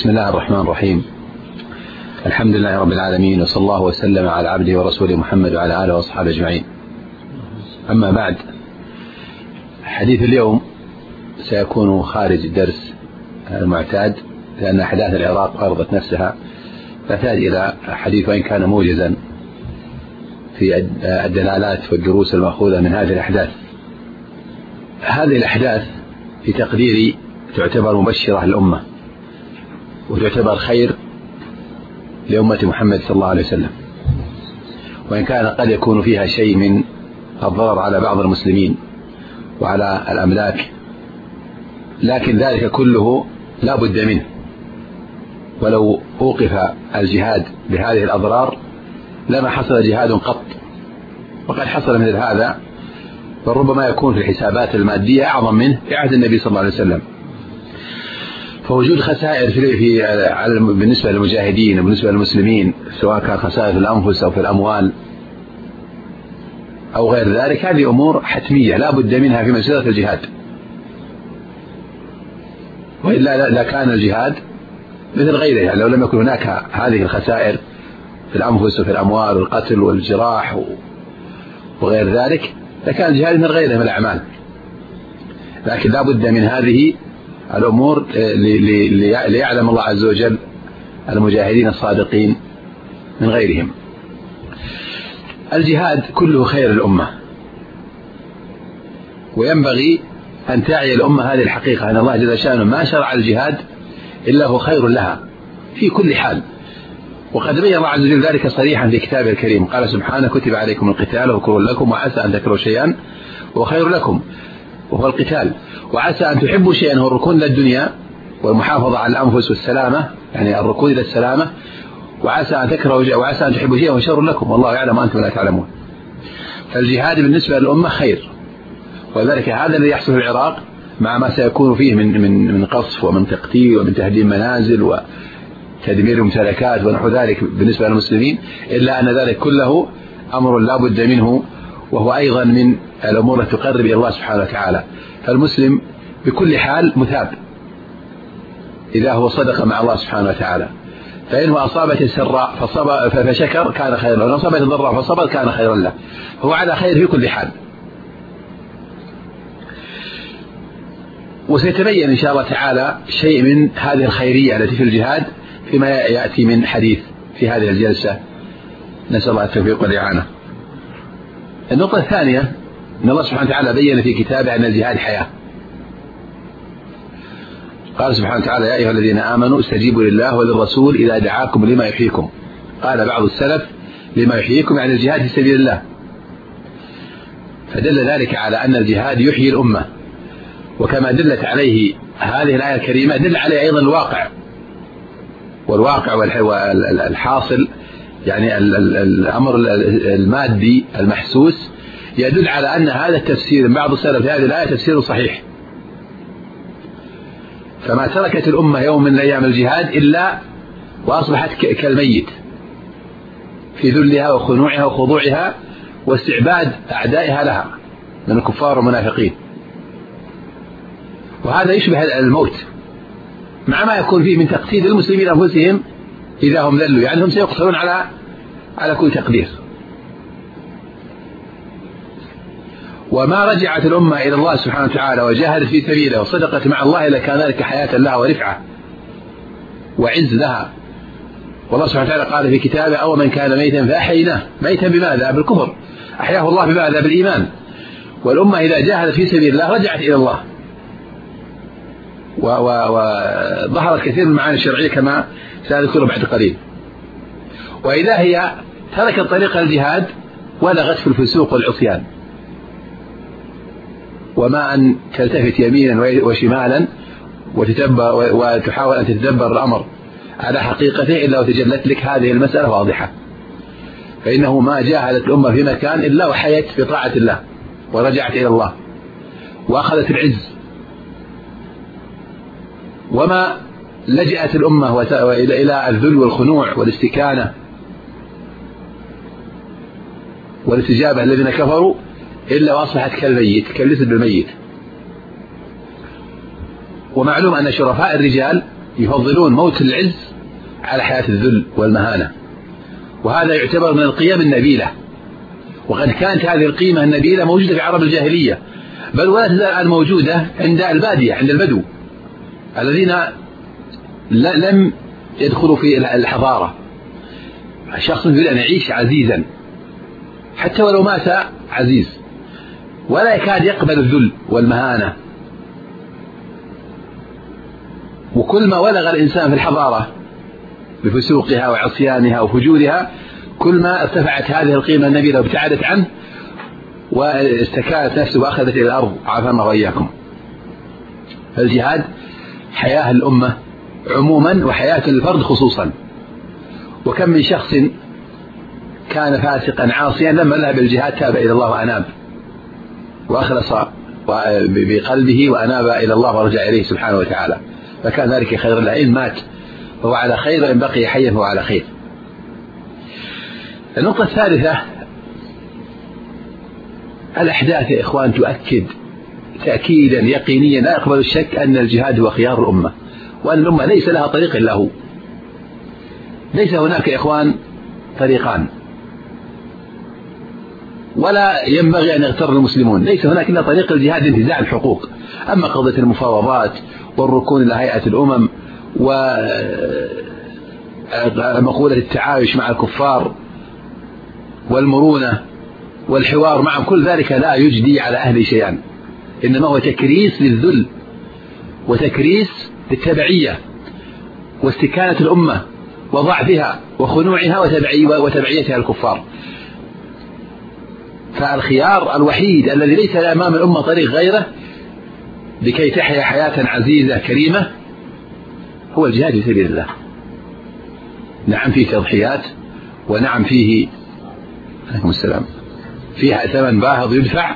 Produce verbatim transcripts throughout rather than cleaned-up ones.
بسم الله الرحمن الرحيم. الحمد لله رب العالمين، وصلى الله وسلم على عبده ورسوله محمد وعلى آله وأصحابه أجمعين. أما بعد، حديث اليوم سيكون خارج الدرس المعتاد، لأن أحداث العراق فرضت نفسها، تحتاج إلى حديث وإن كان موجزا في الدلالات والدروس المأخوذة من هذه الأحداث. هذه الأحداث في تقديري تعتبر مبشرة للأمة، وتعتبر خير لأمة محمد صلى الله عليه وسلم، وإن كان قد يكون فيها شيء من الضرر على بعض المسلمين وعلى الأملاك، لكن ذلك كله لا بد منه. ولو أوقف الجهاد بهذه الأضرار لما حصل جهاد قط، وقد حصل مثل هذا، بل ربما يكون في الحسابات المادية أعظم منه في عهد النبي صلى الله عليه وسلم. فوجود خسائر في في بالنسبة للمجاهدين وبالنسبة للمسلمين، سواء كان خسائر في الأنفس أو في الأموال أو غير ذلك، هذه أمور حتمية لا بد منها في مسيرة الجهاد، وإلا لا كان الجهاد مثل غيره. يعني لو لم يكن هناك هذه الخسائر في الأنفس وفي الأموال والقتل والجراح وغير ذلك، لكان الجهاد مثل غيره من الأعمال. لكن لا بد من هذه الأمور ليعلم الله عز وجل المجاهدين الصادقين من غيرهم. الجهاد كله خير الأمة، وينبغي أن تعي الأمة هذه الحقيقة، أن الله جل شأنه ما شرع الجهاد إلا هو خير لها في كل حال. وقد بين الله عز وجل ذلك صريحا في كتابه الكريم، قال سبحانه: كتب عليكم القتال وهو كره لكم وعسى أن تكرهوا شيئا وخير لكم، وهو القتال. وعسى أن تحبوا شيئا هو الركون للدنيا والمحافظة على الأنفس والسلامة، يعني الركون إلى السلامة. وعسى أن تكرهوا وعسى أن تحبوا شيئا وشر لكم والله يعلم وأنتم لا تعلمون. فالجهاد بالنسبة للأمة خير، وذلك هذا الذي يحصل في العراق مع ما سيكون فيه من من من قصف ومن تقتيل ومن تهديم منازل وتدمير ممتلكات ونحو ذلك بالنسبة للمسلمين، إلا أن ذلك كله أمر لا بد منه، وهو أيضا من الأمور التي تقرب إلى الله سبحانه وتعالى. فالمسلم بكل حال مثاب إذا هو صدق مع الله سبحانه وتعالى، فإنه أصابت السراء فشكر كان خيرا له، وإن أصابت الضراء فصبر كان خيرا له، هو على خير في كل حال. وسيتبين إن شاء الله تعالى شيء من هذه الخيرية التي في الجهاد فيما يأتي من حديث في هذه الجلسة، نسأل الله التوفيق والإعانة. النقطة الثانية، أن الله سبحانه وتعالى بين في كتابه أن الجهاد حياة. قال سبحانه وتعالى: يا أيها الذين آمنوا استجيبوا لله وللرسول إذا دعاكم لما يحييكم. قال بعض السلف: لما يحييكم يعني الجهاد في سبيل الله. فدل ذلك على أن الجهاد يحيي الأمة، وكما دلت عليه هذه الآية الكريمة دل عليه أيضا الواقع، والواقع والحاصل يعني الأمر المادي المحسوس يدل على أن هذا التفسير من بعض السلف هذه الآية تفسير صحيح. فما تركت الأمة يوم من أيام الجهاد إلا وأصبحت كالميت في ذلها وخنوعها وخضوعها واستعباد أعدائها لها من الكفار والمنافقين. وهذا يشبه الموت، مع ما يكون فيه من تقتيل المسلمين أنفسهم إذا هم ذلوا، يعني هم سيقتلون على على كل تقدير. وما رجعت الأمة إلى الله سبحانه وتعالى وجاهدت في سبيله وصدقت مع الله إلا كان ذلك حياة لها ورفعة وعز لها. والله سبحانه وتعالى قال في كتابه: أو من كان ميتا فأحييناه. ميتا بماذا؟ بالكفر. أحياه الله بماذا؟ بالإيمان. والأمة إذا جاهدت في سبيل الله رجعت إلى الله، وظهرت كثير من المعاني الشرعية كما سأذكر بعد قليل. وإذا هي تركت طريق الجهاد ولغت في الفسوق والعصيان، وما أن تلتفت يمينا وشمالا وتتبر وتحاول أن تتدبر الأمر على حقيقته إلا وتجلت لك هذه المسألة واضحة. فإنه ما جاهدت الأمة في مكان إلا وحيت في طاعة الله ورجعت إلى الله وأخذت العز. وما لجأت الأمة إلى الذل والخنوع والاستكانة والاستجابة الذين كفروا إلا وأصبحت كالميت، كالجسد بالميت. ومعلوم أن شرفاء الرجال يفضلون موت العز على حياة الذل والمهانة، وهذا يعتبر من القيم النبيلة، وقد كانت هذه القيمة النبيلة موجودة في عرب الجاهلية، بل ولا تزال الآن موجودة عند البادية، عند البدو الذين لم يدخلوا في الحضارة. الشخص يريد أن يعيش عزيزا حتى ولو مات عزيز، ولا يكاد يقبل الذل والمهانة. وكل ما ولغ الإنسان في الحضارة بفسوقها وعصيانها وفجورها، كل ما ارتفعت هذه القيمة النبيلة وابتعدت عنه واستكانت نفسه وأخذت إلى الأرض، عافانا وإياكم. فالجهاد حياة الأمة عموما وحياة الفرد خصوصا. وكم من شخص كان فاسقا عاصيا لما ذهب الجهاد تاب إلى الله وأناب وأخلص بقلبه وأناب إلى الله ورجع إليه سبحانه وتعالى، فكان ذلك خير له. إن مات فهو على خير، وإن بقي حيا فهو على خير. النقطة الثالثة، الأحداث يا إخوان تؤكد تأكيدا يقينيا لا يقبل الشك أن الجهاد هو خيار الأمة، وأن الأمة ليس لها طريق إلا هو. ليس هناك يا إخوان طريقان، ولا ينبغي أن يغتر المسلمون. ليس هناك إلا طريق الجهاد لانتزاع الحقوق. أما قضية المفاوضات والركون إلى هيئة الأمم ومقولة التعايش مع الكفار والمرونة والحوار معهم، كل ذلك لا يجدي على أهل شيئا، إنما هو تكريس للذل وتكريس للتبعية واستكانة الأمة وضعفها وخنوعها وتبعيتها الكفار. فالخيار الوحيد الذي ليس أمام الأمة طريق غيره لكي تحيا حياة عزيزة كريمة هو الجهاد في سبيل الله. نعم فيه تضحيات، ونعم فيه عليكم السلام فيها ثمن باهظ يدفع،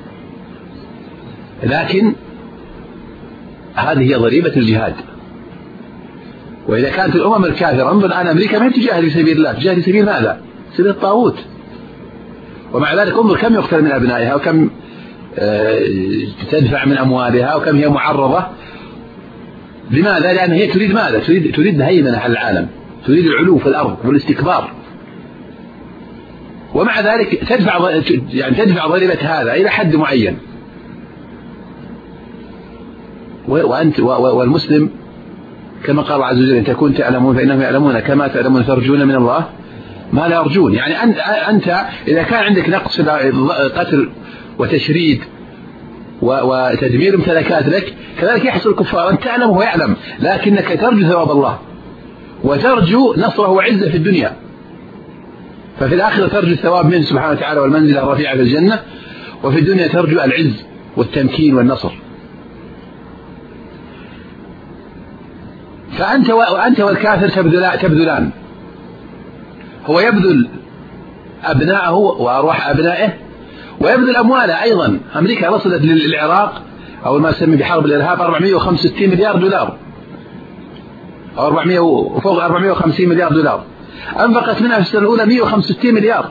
لكن هذه هي ضريبة الجهاد. وإذا كانت الأمم الكافرة، انظر الآن أمريكا ما تجاهد في سبيل الله، تجاهد في سبيل ماذا؟ سبيل الطاغوت. ومع ذلك انظر كم يقتل من أبنائها، وكم تدفع من أموالها، وكم هي معرضة. لماذا؟ لأن هي تريد ماذا؟ تريد, تريد الهيمنة على العالم، تريد العلو في الأرض والاستكبار. ومع ذلك تدفع يعني تدفع ضريبة هذا إلى حد معين. وأنت والمسلم كما قال عز وجل: إن تكون تعلمون فإنهم يعلمون كما تعلمون ترجون من الله ما لا يرجون. يعني أنت إذا كان عندك نقص قتل وتشريد وتدمير ممتلكات لك، كذلك يحصل الكفار، أنت تعلم وهو يعلم، لكنك ترجو ثواب الله وترجو نصره وعزه في الدنيا، ففي الآخرة ترجو الثواب منه سبحانه وتعالى والمنزلة الرفيعة في الجنة، وفي الدنيا ترجو العز والتمكين والنصر. فأنت وأنت والكافر تبذلان. هو يبذل أبنائه وأرواح أبنائه، ويبذل أمواله أيضا. أمريكا وصلت للعراق أو ما يسمى بحرب الإرهاب أربعمائة وخمسة وستين مليار دولار، أو أربعمائة وفوق أربعمائة وخمسين مليار دولار، أنفقت منها في السنة الأولى مائة وخمسة وستين مليار.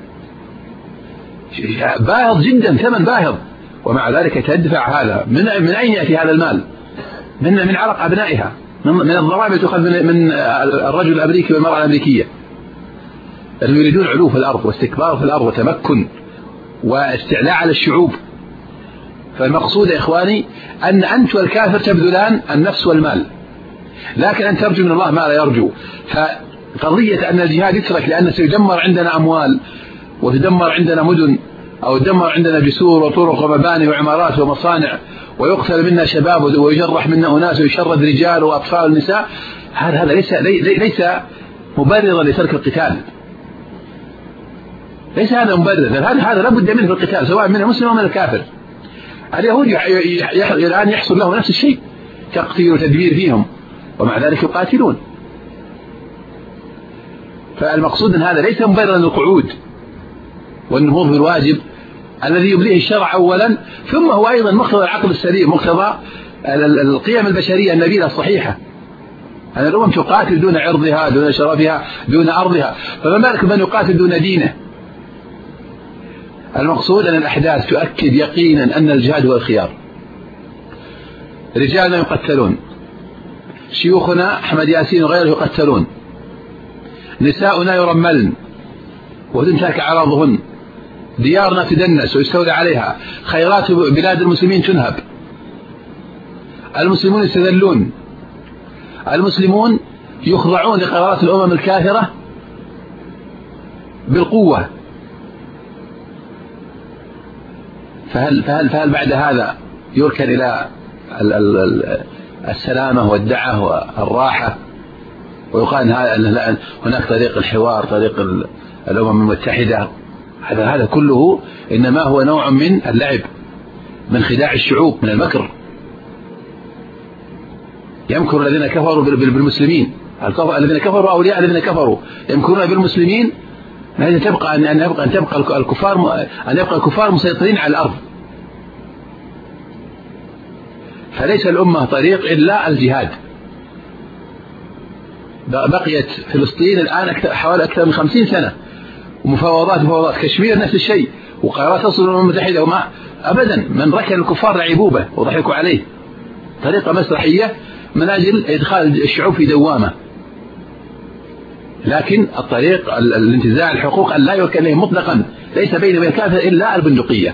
باهظ جدا، ثمن باهظ. ومع ذلك تدفع هذا. من من أين يأتي هذا المال؟ من من عرق أبنائها، من الضرائب تؤخذ من الرجل الأمريكي والمرأة الأمريكية. لأنهم يريدون علو في الأرض واستكبار في الأرض وتمكن واستعلاء على الشعوب. فالمقصود يا إخواني أن أنت والكافر تبذلان النفس والمال، لكن أن ترجو من الله ما لا يرجو. فقضية أن الجهاد يترك لأن سيدمر عندنا أموال وتدمر عندنا مدن أو تدمر عندنا جسور وطرق ومباني وعمارات ومصانع ويقتل منا شباب ويجرح منا أناس ويشرد رجال وأطفال ونساء، هذا هذا ليس ليس مبررا لترك القتال. ليس هذا مبرر، هذا هذا لابد منه في القتال سواء من المسلم أو من الكافر. اليهود الآن يحصل له نفس الشيء، تقتيل وتدبير فيهم، ومع ذلك يقاتلون. فالمقصود أن هذا ليس مبررا للقعود والنهوض بالواجب الذي يبليه الشرع أولا، ثم هو أيضا مقتضى العقل السليم، مقتضى القيم البشرية النبيلة الصحيحة. أن الأمم تقاتل دون عرضها، دون شرفها، دون أرضها، فما بالك من يقاتل دون دينه. المقصود أن الأحداث تؤكد يقينا أن الجهاد هو الخيار. رجالنا يقتلون، شيوخنا أحمد ياسين وغيره يقتلون، نساؤنا يرملن وتنتهك أعراضهن، ديارنا تدنس ويستولى عليها، خيرات بلاد المسلمين تنهب، المسلمون يستذلون، المسلمون يخضعون لقرارات الأمم الكافرة بالقوة. فهل, فهل, فهل بعد هذا يركن إلى السلامة والدعة والراحة ويقال أن هناك طريق الحوار، طريق الأمم المتحدة؟ هذا هذا كله إنما هو نوع من اللعب، من خداع الشعوب، من المكر. يمكر الذين كفروا بالمسلمين، الذين كفروا أولياء الذين كفروا يمكرون بالمسلمين أن تبقى أن يبقى أن تبقى الكفار أن يبقى الكفار مسيطرين على الأرض. فليس الأمة طريق إلا الجهاد. بقيت فلسطين الآن حوالي أكثر من خمسين سنة، ومفاوضات مفاوضات، كشمير نفس الشيء، وقرارات تصل الأمم المتحدة، وما أبدا من ركن الكفار لعبوا به وضحكوا عليه، طريقة مسرحية من أجل إدخال الشعوب في دوامة. لكن الطريق الانتزاع الحقوق أن لا يركن إليه مطلقا، ليس بين وبين الكافر إلا البندقية،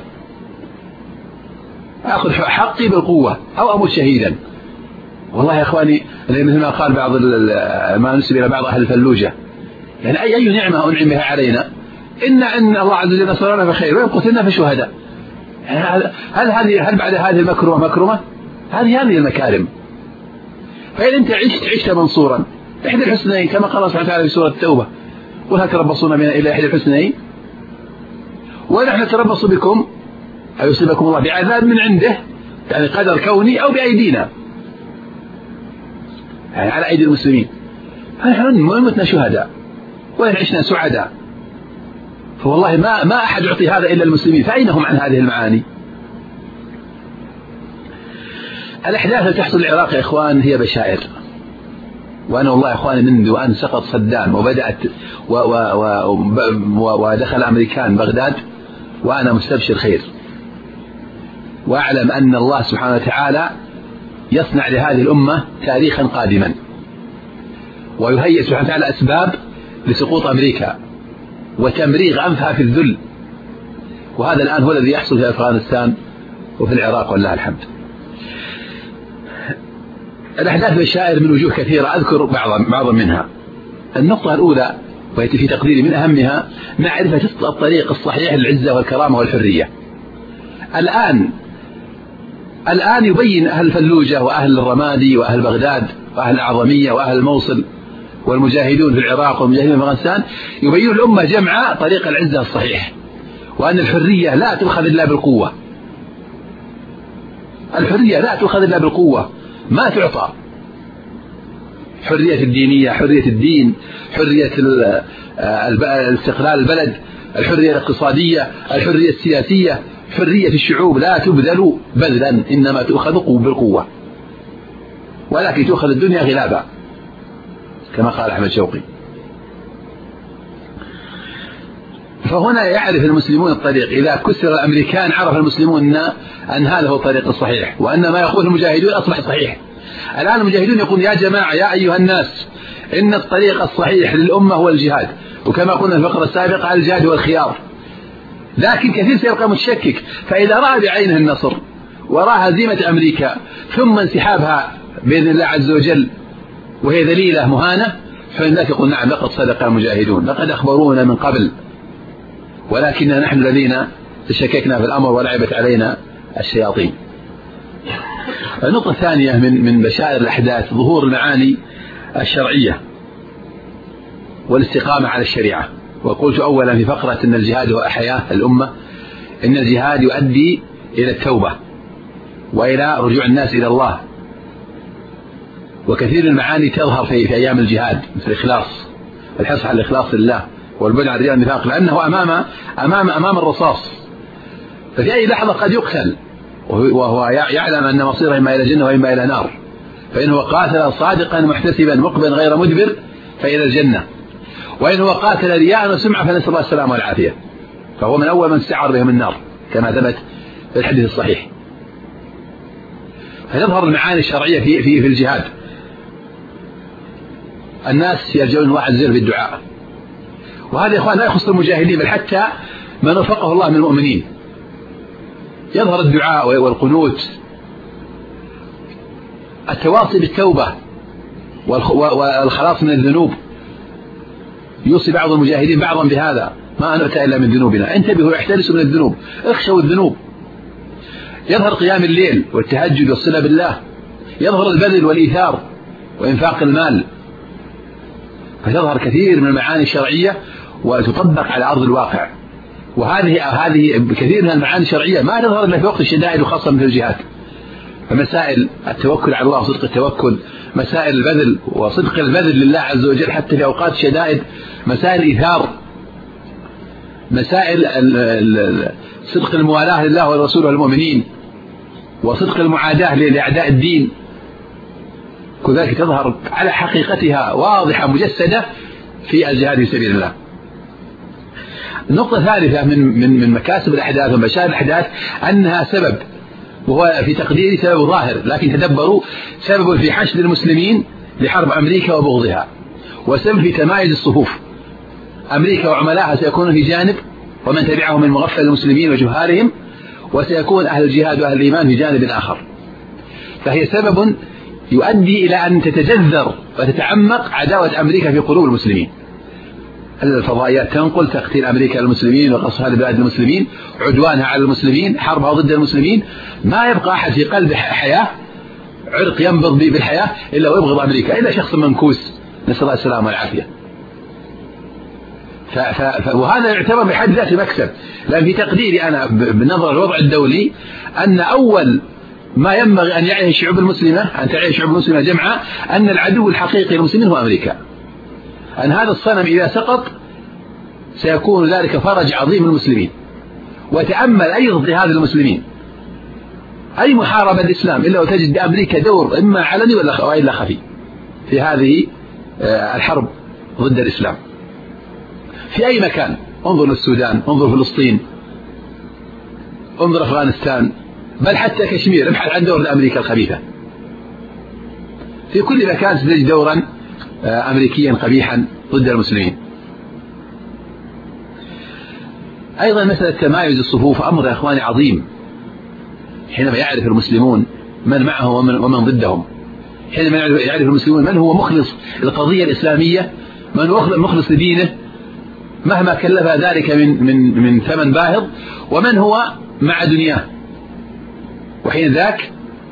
أخذ حقي بالقوة أو أموت شهيدا. والله يا إخواني مثل ما قال بعض ما نسب إلى بعض أهل الفلوجة، يعني أي أي نعمة أنعم بها علينا، إن أن الله عز وجل نصرنا فخير وإن قتلنا فشهداء. هل هذه هل بعد هذه المكرمة مكرمة؟ هذه هذه المكارم. فإن أنت عشت عشت منصورا إحدى الحسنين، كما قال الله سبحانه وتعالى في سورة التوبة: ولا تربصون بنا إلا إحدى الحسنين ونحن نتربص بكم أن يصيبكم الله بعذاب من عنده، يعني قدر كوني أو بأيدينا، يعني على أيدي المسلمين. فنحن متنا شهداء وإن عشنا سعداء. فوالله ما ما أحد يعطي هذا إلا المسلمين، فأين هم عن هذه المعاني؟ الأحداث التي تحصل العراق يا إخوان هي بشائر، وأنا والله يا إخواني منذ أن سقط صدام وبدأت و و و ودخل أمريكان بغداد وأنا مستبشر خير، وأعلم أن الله سبحانه وتعالى يصنع لهذه الأمة تاريخا قادما، ويهيئ سبحانه وتعالى أسباب لسقوط أمريكا وتمريغ أنفها في الذل. وهذا الآن هو الذي يحصل في أفغانستان وفي العراق والله الحمد. الأحداث بشائر من وجوه كثيرة، أذكر بعضا منها. النقطة الأولى ويأتي في تقديري من أهمها معرفة الطريق الصحيح للعزة والكرامة والحرية. الآن الآن يبين أهل الفلوجة وأهل الرمادي وأهل بغداد وأهل الأعظمية وأهل الموصل والمجاهدون في العراق والمجاهدين في أفغانستان يبينون الأمة جمعاء طريق العزة الصحيح، وأن الحرية لا تؤخذ إلا بالقوة. الحرية لا تؤخذ إلا بالقوة، ما تعطى. حرية الدينية، حرية الدين، حرية استقلال البلد، الحرية الاقتصادية، الحرية السياسية، حرية الشعوب لا تبذل بذلا، إنما تؤخذ بالقوة، ولكن تؤخذ الدنيا غلابا كما قال أحمد شوقي. فهنا يعرف المسلمون الطريق. إذا كسر الأمريكان عرف المسلمون أن هذا هو الطريق الصحيح، وأن ما يقول المجاهدون أصبح صحيح. الآن المجاهدون يقول: يا جماعة، يا أيها الناس، إن الطريق الصحيح للأمة هو الجهاد، وكما قلنا في الفقرة السابقة الجهاد هو الخيار. لكن كثير سيبقى متشكك، فإذا رأى بعينه النصر ورأى هزيمة أمريكا ثم انسحابها بإذن الله عز وجل وهي ذليلة مهانة، فإنك يقول: نعم، لقد صدق المجاهدون، لقد أخبرونا من قبل، ولكننا نحن الذين تشككنا في الأمر ولعبت علينا الشياطين. النقطة الثانية من من بشائر الأحداث ظهور المعاني الشرعية والاستقامة على الشريعة. وقلت أولا في فقرة أن الجهاد هو حياة الأمة، إن الجهاد يؤدي إلى التوبة وإلى رجوع الناس إلى الله، وكثير من المعاني تظهر في, في أيام الجهاد، مثل الإخلاص، الحرص على الإخلاص لله، والبعد عن رياء النفاق، لأنه أمام أمام أمام الرصاص، ففي أي لحظة قد يقتل وهو يعلم أن مصيره إما إلى جنة وإما إلى نار، فإنه قاتل صادقا محتسبا مقبلا غير مدبر فإلى الجنة، وإن هو قاتل رياء وسمعة فنسأل الله السلامة والعافية، فهو من أول من استعار بهم النار كما ثبت في الحديث الصحيح. فيظهر المعاني الشرعية في في في الجهاد، الناس يرجون الله عز وجل بالدعاء، وهذا يا إخوان لا يخص المجاهدين بل حتى من وفقه الله من المؤمنين. يظهر الدعاء والقنوت، التواصي بالتوبة والخلاص من الذنوب. يوصي بعض المجاهدين بعضا بهذا: ما نؤتى إلا من ذنوبنا، انتبهوا احترسوا من الذنوب، اخشوا الذنوب. يظهر قيام الليل والتهجد والصلة بالله، يظهر البذل والإيثار وإنفاق المال، فتظهر كثير من المعاني الشرعية وتطبق على أرض الواقع. وهذه هذه كثير من المعاني الشرعية ما تظهر إلا في وقت الشدائد وخاصة مثل الجهاد. فمسائل التوكل على الله وصدق التوكل، مسائل البذل وصدق البذل لله عز وجل حتى في أوقات الشدائد، مسائل الإيثار، مسائل صدق الموالاة لله والرسول والمؤمنين، وصدق المعاداة لأعداء الدين، كذلك تظهر على حقيقتها واضحة مجسدة في الجهاد في سبيل الله. النقطة الثالثة من من من مكاسب الأحداث ومشاهد الأحداث أنها سبب، وهو في تقديري سبب ظاهر، لكن تدبروا: سبب في حشد المسلمين لحرب أمريكا وبغضها، وسبب في تمايز الصفوف. أمريكا وعملاءها سيكونون في جانب، ومن تبعهم من مغفل المسلمين وجهالهم، وسيكون أهل الجهاد وأهل الإيمان في جانب آخر. فهي سبب يؤدي إلى أن تتجذر وتتعمق عداوة أمريكا في قلوب المسلمين. الفضائيات تنقل تقتيل أمريكا للمسلمين وقصفها لبلاد المسلمين، عدوانها على المسلمين، حربها ضد المسلمين. ما يبقى أحد في قلب حياة، عرق ينبض بالحياة، إلا ويبغض أمريكا، إلا شخص منكوس، نسأل الله السلامة والعافية. ف... ف... وهذا يعتبر بحد ذاته مكسب، لأن في تقديري أنا بنظر الوضع الدولي أن أول ما ينبغي أن يعيه الشعوب المسلمة، أن تعيه الشعوب المسلمة جمعاء، أن العدو الحقيقي للمسلمين هو أمريكا. أن هذا الصنم إذا سقط سيكون ذلك فرج عظيم للمسلمين. وتأمل أي ضد هذا المسلمين، أي محاربة الإسلام، إلا وتجد أمريكا دور إما علني وإلا خفي في هذه الحرب ضد الإسلام في أي مكان. انظر للسودان، انظر فلسطين، انظر أفغانستان، بل حتى كشمير، ابحث عن دور لأمريكا الخبيثة. في كل مكان ستجد دورا أمريكيا قبيحا ضد المسلمين. أيضا مسألة تمايز الصفوف أمر يا إخواني عظيم، حينما يعرف المسلمون من معهم ومن, ومن ضدهم، حينما يعرف المسلمون من هو مخلص للقضية الإسلامية، من هو مخلص لدينه مهما كلف ذلك من, من, من ثمن باهظ، ومن هو مع دنياه. وحين ذاك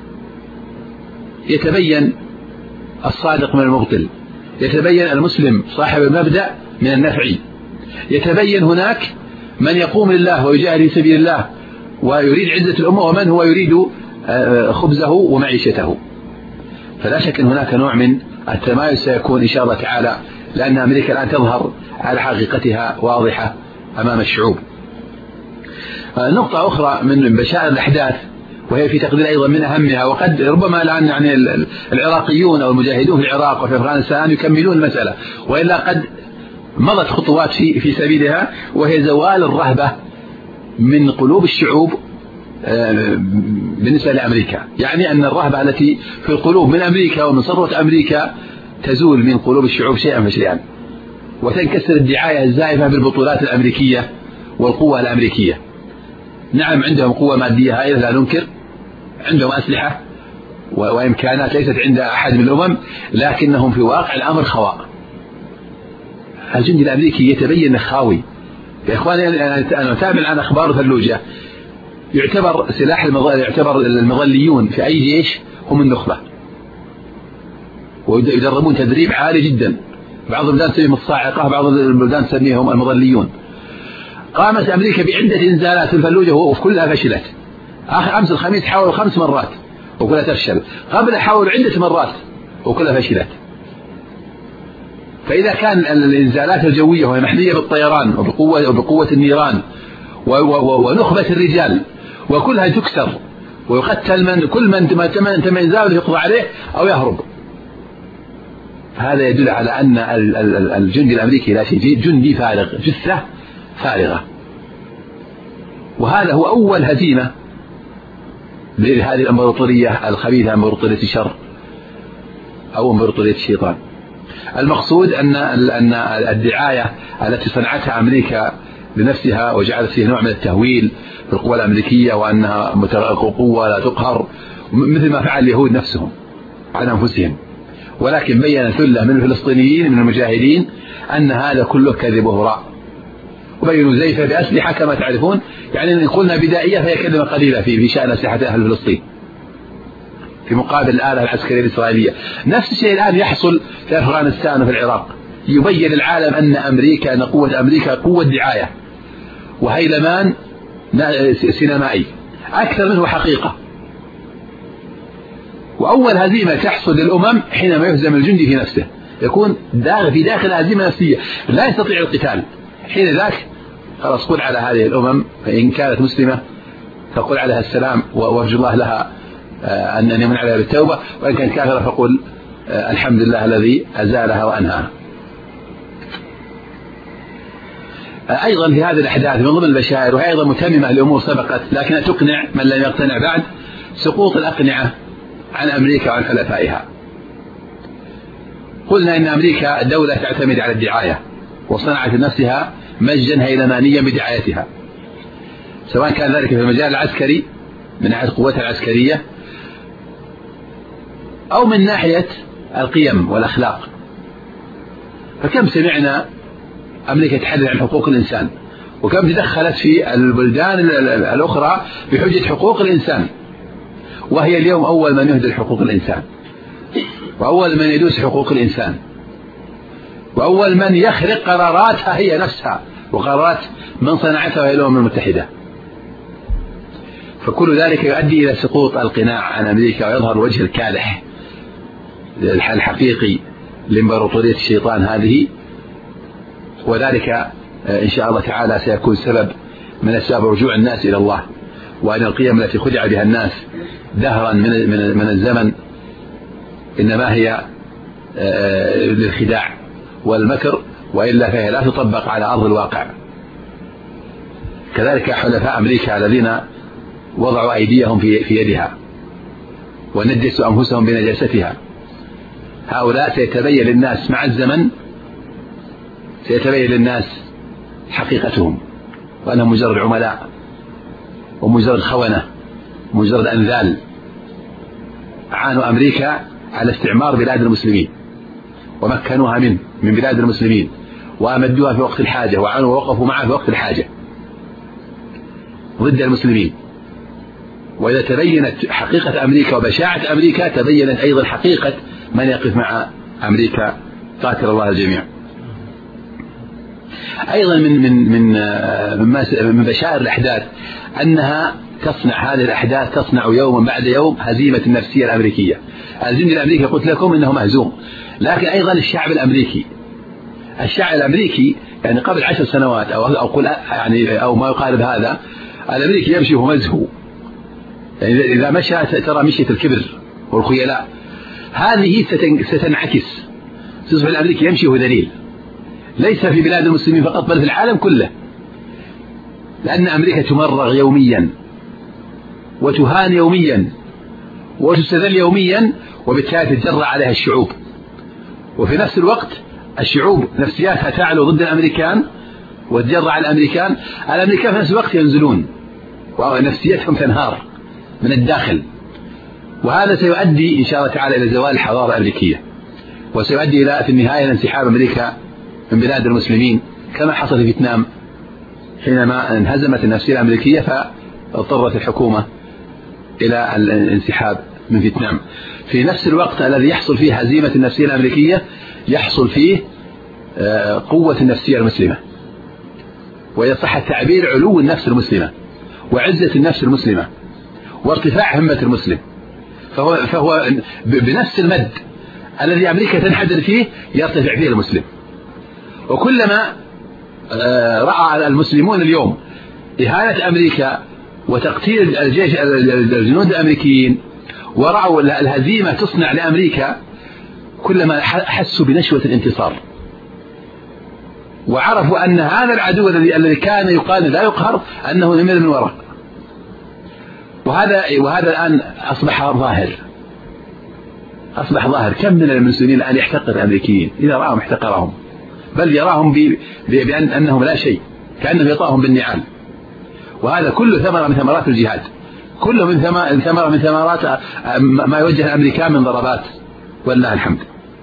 يتبين الصادق من المبطل، يتبين المسلم صاحب المبدأ من النفعي، يتبين هناك من يقوم لله ويجاهد في سبيل الله ويريد عزة الأمة، ومن هو يريد خبزه ومعيشته. فلا شك أن هناك نوع من التمايز سيكون إن شاء الله تعالى، لأن أمريكا الآن تظهر على حقيقتها واضحة أمام الشعوب. نقطة أخرى من بشائر الأحداث، وهي في تقدير أيضا من أهمها، وقد ربما الآن يعني العراقيون أو المجاهدون في العراق وفي أفغانستان يكملون المسألة، وإلا قد مضت خطوات في في سبيلها، وهي زوال الرهبة من قلوب الشعوب بالنسبة لأمريكا. يعني أن الرهبة التي في القلوب من أمريكا ومن ثروة أمريكا تزول من قلوب الشعوب شيئا فشيئا، وتنكسر الدعاية الزائفة بالبطولات الأمريكية والقوة الأمريكية. نعم عندهم قوة مادية هائلة لا ننكر، عندهم أسلحة وإمكانات ليست عند أحد من الأمم، لكنهم في واقع الأمر خواء. الجندي الأمريكي يتبين خاوي. يا إخواني أنا أتابع الآن أخبار ثلوجة، يعتبر سلاح المظل، يعتبر المظليون في أي جيش هم النخبة، ويدربون تدريب عالي جدا. بعض البلدان تسميهم الصاعقة، بعض البلدان تسميهم المظليون. قامت أمريكا بعدة إنزالات في الفلوجة وفي كلها فشلت. آخر أمس الخميس حاولوا خمس مرات وكلها تفشل، قبل حاولوا عدة مرات وكلها فشلت. فإذا كان الإنزالات الجوية وهي محلية بالطيران وبقوة, وبقوة النيران ونخبة الرجال وكلها تكسر ويقتل من كل من تم إنزاله يقضى عليه أو يهرب، هذا يدل على أن الجندي الأمريكي لا شيء، جندي فارغ، جثة فارغة. وهذا هو أول هزيمة لهذه الإمبراطورية الخبيثة، إمبراطورية الشر أو إمبراطورية الشيطان. المقصود أن أن الدعاية التي صنعتها أمريكا لنفسها وجعلت فيه نوع من التهويل في القوى الأمريكية وأنها قوة لا تقهر مثل ما فعل اليهود نفسهم عن أنفسهم، ولكن بين ثلة من الفلسطينيين من المجاهدين أن هذا كله كذب وهراء، وبينوا زيفة بأسلحة كما تعرفون، يعني إن قلنا بدائية فهي كلمة قليلة في شأن أسلحة أهل فلسطين في مقابل الآلة العسكرية الإسرائيلية. نفس الشيء الآن يحصل في أفغانستان وفي العراق، يبين العالم أن أمريكا أن قوة أمريكا قوة دعاية وهيلمان سينمائي أكثر منه حقيقة. وأول هزيمة تحصل للأمم حينما يهزم الجندي في نفسه، يكون في داخل هزيمة نفسية لا يستطيع القتال، حين ذاك خلاص قل على هذه الأمم فإن كانت مسلمة فقل عليها السلام وارجو الله لها أن يمن عليها بالتوبة، وإن كانت كافرة فقل الحمد لله الذي أزالها وأنهاها. أيضا في هذه الأحداث من ضمن البشائر، وهي أيضا متممة لأمور سبقت لكنها تقنع من لم يقتنع بعد، سقوط الأقنعة عن أمريكا وعن حلفائها. قلنا إن أمريكا دولة تعتمد على الدعاية، وصنعت لنفسها مجدا هيلمانيا بدعايتها، سواء كان ذلك في المجال العسكري من ناحية قوتها العسكرية أو من ناحية القيم والأخلاق. فكم سمعنا أمريكا تحدث عن حقوق الإنسان، وكم تدخلت في البلدان الأخرى بحجة حقوق الإنسان، وهي اليوم أول من يهدر حقوق الإنسان، وأول من يدوس حقوق الإنسان، وأول من يخرق قراراتها هي نفسها وقرارات من صنعتها وهي الأمم المتحدة. فكل ذلك يؤدي إلى سقوط القناع عن أمريكا، ويظهر الوجه الكالح الحقيقي لإمبراطورية الشيطان هذه، وذلك إن شاء الله تعالى سيكون سبب من أسباب رجوع الناس إلى الله، وأن القيم التي خدع بها الناس دهرا من من الزمن إنما هي للخداع والمكر، وإلا فهي لا تطبق على أرض الواقع. كذلك حلفاء أمريكا الذين وضعوا أيديهم في في يدها ونجسوا أنفسهم بنجاستها، هؤلاء سيتبين للناس مع الزمن، سيتبين للناس حقيقتهم، وأنهم مجرد عملاء ومجرد خونة مجرد أنذال عانوا أمريكا على استعمار بلاد المسلمين ومكنوها من من بلاد المسلمين وأمدوها في وقت الحاجة، وعانوا ووقفوا معها في وقت الحاجة ضد المسلمين. وإذا تبينت حقيقة أمريكا وبشاعة أمريكا تبينت أيضا حقيقة من يقف مع أمريكا، قاتل الله الجميع. أيضا من من من من بشائر الأحداث أنها تصنع هذه الأحداث تصنع يوما بعد يوم هزيمة النفسية الأمريكية. الجندي الأمريكي قلت لكم إنه مهزوم، لكن أيضا الشعب الأمريكي الشعب الأمريكي يعني قبل عشر سنوات أو أو قل يعني أو ما يقارب هذا، الأمريكي يمشي وهو مزهو، يعني إذا مشى ترى مشية الكبر والخيلاء. هذه ستنعكس، تصبح الأمريكي يمشي وهو ذليل، ليس في بلاد المسلمين فقط بل في العالم كله، لأن أمريكا تمرغ يوميا وتهان يوميا وتستذل يوميا، وبالتالي تتجرأ عليها الشعوب، وفي نفس الوقت الشعوب نفسياتها تعلو ضد الأمريكان وتجرأ على الأمريكان. الأمريكان في نفس الوقت ينزلون ونفسيتهم تنهار من الداخل، وهذا سيؤدي إن شاء الله تعالى إلى زوال الحضارة الأمريكية، وسيؤدي إلى في النهاية انسحاب أمريكا من بلاد المسلمين كما حصل في فيتنام حينما انهزمت النفسية الأمريكية فاضطرت الحكومة إلى الانسحاب من فيتنام. في نفس الوقت الذي يحصل فيه هزيمة النفسية الأمريكية يحصل فيه قوة النفسية المسلمة، وإذا صح التعبير علو النفس المسلمة وعزة النفس المسلمة وارتفاع همة المسلم. فهو, فهو بنفس المد الذي أمريكا تنحدر فيه يرتفع فيه المسلم. وكلما رأى المسلمون اليوم إهانة أمريكا وتقتيل الجيش الجنود الأمريكيين ورأوا الهزيمة تصنع لأمريكا، كلما حسوا بنشوة الانتصار وعرفوا أن هذا العدو الذي كان يقال لا يقهر أنه نمر من وراء. وهذا وهذا الآن أصبح ظاهر، أصبح ظاهر كم من المسلمين الآن يحتقر الأمريكيين، إذا رأهم احتقرهم، بل يراهم بأن أنهم لا شيء، كأنهم يطاهم بالنعال. وهذا كله ثمرة من ثمرات الجهاد، كله من ثمرة من ثمرات ما يوجه الأمريكان من ضربات، ولله الحمد.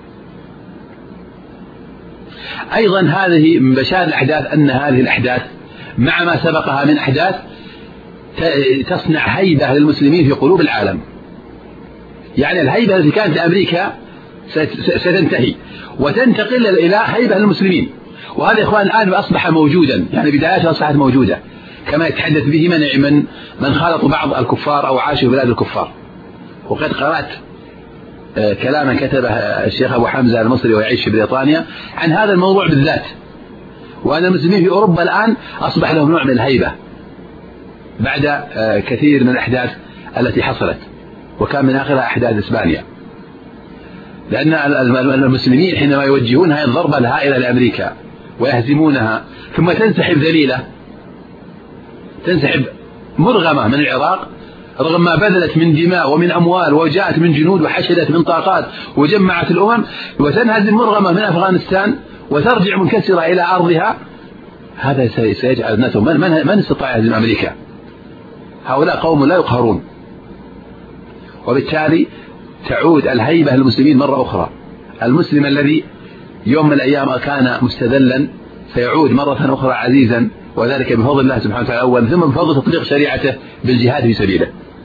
أيضا هذه من بشائر الأحداث أن هذه الأحداث مع ما سبقها من أحداث تصنع هيبة للمسلمين في قلوب العالم. يعني الهيبة التي كانت لأمريكا ستنتهي وتنتقل إلى هيبة للمسلمين، وهذا يا إخوان الآن أصبح موجودا، يعني بداياتها أصبحت موجودة كما يتحدث به من من من خالطوا بعض الكفار أو عاشوا في بلاد الكفار. وقد قرأت كلاما كتبه الشيخ أبو حمزة المصري ويعيش في بريطانيا عن هذا الموضوع بالذات، وأن المسلمين في أوروبا الآن أصبح لهم نوع من الهيبة بعد كثير من الأحداث التي حصلت، وكان من آخرها أحداث إسبانيا. لأن المسلمين حينما يوجهون هذه الضربة الهائلة لأمريكا ويهزمونها ثم تنسحب ذليلة، تنسحب مرغمة من العراق رغم ما بذلت من دماء ومن أموال وجاءت من جنود وحشدت من طاقات وجمعت الأمم، وتنهزم مرغمة من أفغانستان وترجع منكسرة إلى أرضها، هذا سيجعل الناس من, من, من استطاع يهزم أمريكا؟ هؤلاء قوم لا يقهرون. وبالتالي تعود الهيبة للمسلمين مرة أخرى. المسلم الذي يوم من الأيام كان مستذلا سيعود مرة أخرى عزيزا، وذلك بفضل الله سبحانه وتعالى أولا، ثم بفضل تطبيق شريعته بالجهاد في سبيله.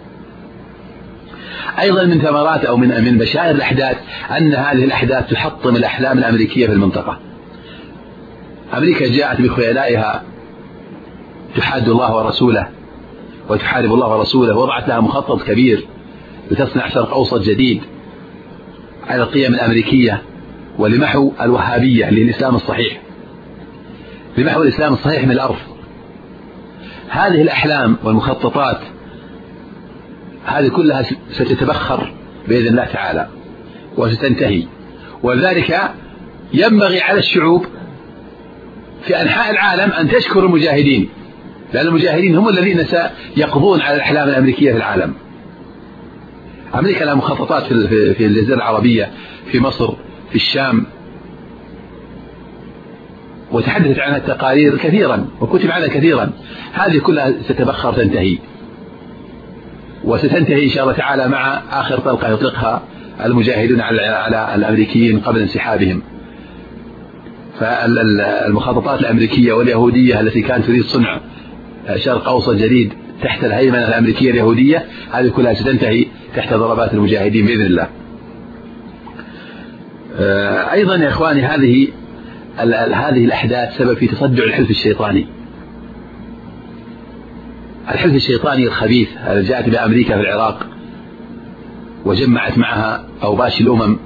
أيضا من ثمرات أو من من بشائر الأحداث أن هذه الأحداث تحطم الأحلام الأمريكية في المنطقة. أمريكا جاءت بخيلائها تحاد الله ورسوله وتحارب الله ورسوله، وضعت لها مخطط كبير لتصنع شرق أوسط جديد على القيم الأمريكية ولمحو الوهابية للإسلام الصحيح، لمحو الإسلام الصحيح من الأرض. هذه الأحلام والمخططات هذه كلها ستتبخر بإذن الله تعالى وستنتهي، وذلك ينبغي على الشعوب في أنحاء العالم أن تشكر المجاهدين، لأن المجاهدين هم الذين سيقضون على الأحلام الأمريكية في العالم. أمريكا لها مخططات في الجزيرة العربية، في مصر، في الشام، وتحدثت عنها التقارير كثيرا وكتب عنها كثيرا. هذه كلها ستتبخر تنتهي، وستنتهي إن شاء الله تعالى مع آخر طلقة يطلقها المجاهدون على الأمريكيين قبل انسحابهم. فالمخططات الأمريكية واليهودية التي كانت تريد صنع شرق أوسط جديد تحت الهيمنة الأمريكية اليهودية، هذه كلها ستنتهي تحت ضربات المجاهدين بإذن الله. أيضا يا إخواني هذه هذه الأحداث سبب في تصدع الحلف الشيطاني، الحلف الشيطاني الخبيث الذي جاءت إلى أمريكا في العراق وجمعت معها أوباش الأمم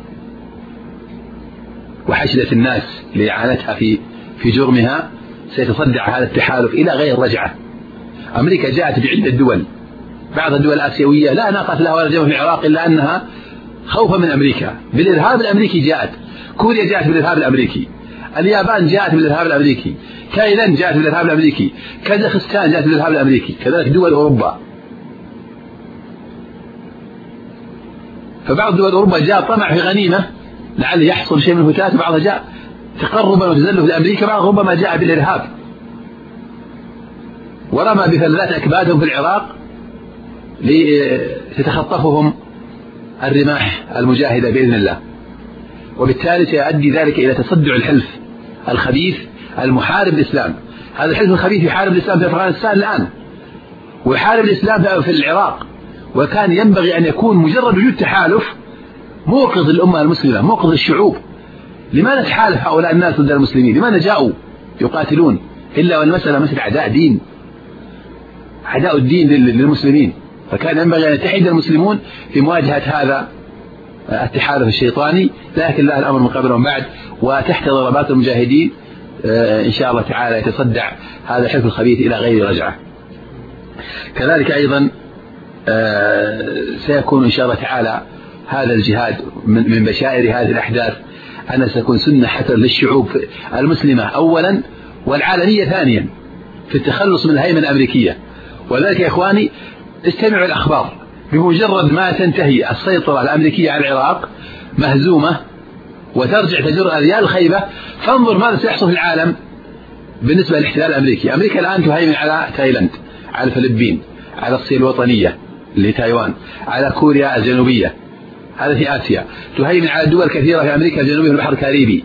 وحشدت الناس لإعانتها في في جرمها، سيتصدع هذا التحالف إلى غير رجعة. أمريكا جاءت بعدة دول، بعض الدول الآسيوية لا ناقة لها ولا جمع في العراق إلا أنها خوفا من أمريكا بالإرهاب الأمريكي جاءت. كوريا جاءت بالإرهاب الأمريكي، اليابان جاءت بالإرهاب الأمريكي، تايلاند جاءت بالإرهاب الأمريكي، كازاخستان جاءت بالإرهاب الأمريكي، كذلك دول أوروبا. فبعض دول أوروبا جاء طمع في غنيمة لعل يحصل شيء من الفتات، وبعضها جاء تقربا وتزلف لأمريكا، بعض ربما جاء بالإرهاب ورمى بفلذات أكبادهم في العراق لتتخطفهم الرماح المجاهدة بإذن الله. وبالتالي سيؤدي ذلك إلى تصدع الحلف الخبيث المحارب الإسلام. هذا الحلف الخبيث يحارب الإسلام في أفغانستان الآن، ويحارب الإسلام في العراق، وكان ينبغي أن يكون مجرد وجود تحالف موقظ الأمة المسلمة، موقظ الشعوب. لماذا تحالف هؤلاء الناس ضد المسلمين؟ لماذا جاءوا يقاتلون؟ إلا والمسألة مثل أعداء دين، أعداء الدين للمسلمين. فكان ينبغي أن يتحد المسلمون في مواجهة هذا التحالف الشيطاني، لكن لا الأمر من قبل ومن بعد، وتحت ضربات المجاهدين إن شاء الله تعالى يتصدع هذا الحلف الخبيث إلى غير رجعة. كذلك أيضا سيكون إن شاء الله تعالى هذا الجهاد من بشائر هذه الأحداث أنه سيكون سنة حتى للشعوب المسلمة أولا والعالمية ثانيا في التخلص من الهيمنة الأمريكية. وذلك يا إخواني استمعوا الأخبار، بمجرد ما تنتهي السيطرة الأمريكية على العراق مهزومة وترجع تجر أذيال الخيبة، فانظر ماذا سيحصل في العالم بالنسبة للاحتلال الأمريكي. أمريكا الآن تهيمن على تايلاند، على الفلبين، على الصين الوطنية اللي تايوان، على كوريا الجنوبية، هذا في آسيا، تهيمن على دول كثيرة في أمريكا الجنوبية والبحر الكاريبي.